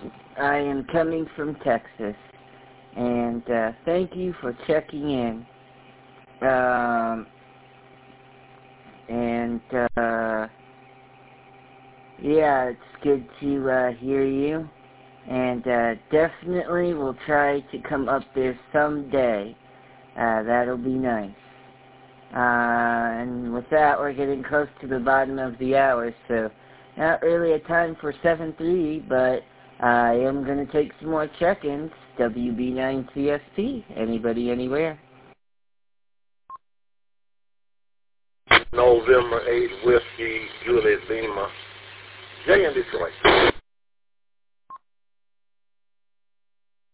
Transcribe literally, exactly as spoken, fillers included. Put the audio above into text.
I am coming from Texas, and uh, thank you for checking in. Um, and, uh, yeah, it's good to uh, hear you, and uh, definitely we'll try to come up there someday. Uh, that'll be nice. Uh, and with that, we're getting close to the bottom of the hour, so not really a time for seven three, but I am going to take some more check-ins. W B nine C S P. Anybody, anywhere? November eighth, Whiskey, Juliet Lima. Jay in Detroit.